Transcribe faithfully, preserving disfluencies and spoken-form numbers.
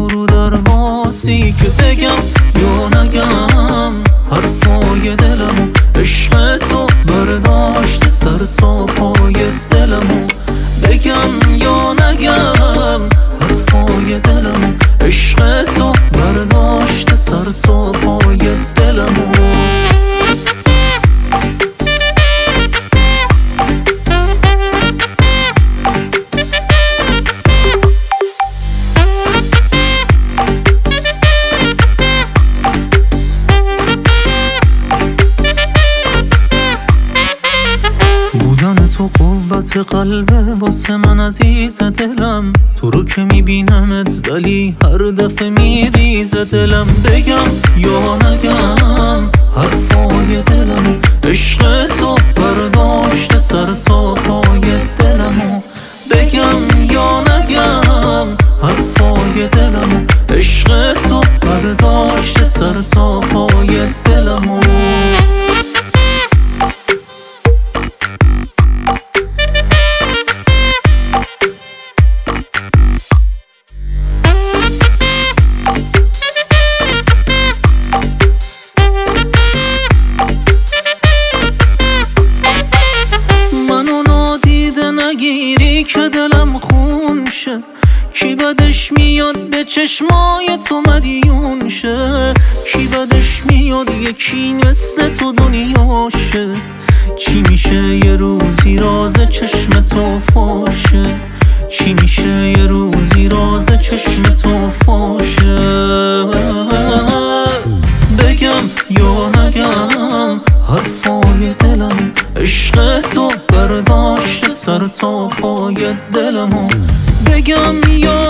رو درواسی که بگم یا نگم حرفای دلمو، عشق تو برداشت سر تا پای دلمو، بگم یا نگم حرفای دلمو، عشق تو برداشت سر تا پای دلمو. تو قوت قلبه واسه من عزیز دلم، تو رو که میبینمت ولی هر دفعه میریزه دلم، بگم یا نگم حرفای دلمو، عشق تو برداشت سر تا پای دلمو، بگم یا نگم حرفای دلمو، عشق تو برداشت سر تا پای دلمو. نگیری که دلم خون شه، کی بدش میاد به چشمای تو مدیون شه، کی بدش میاد یکی مثل تو دنیاشه، چی میشه یه روزی راز چشم تو فاشه، چی میشه یه روزی راز چشم تو فاشه، بگم یا نگم حرفای دلم، عشق تو برداشت سر تا پای دلمو، بگم یا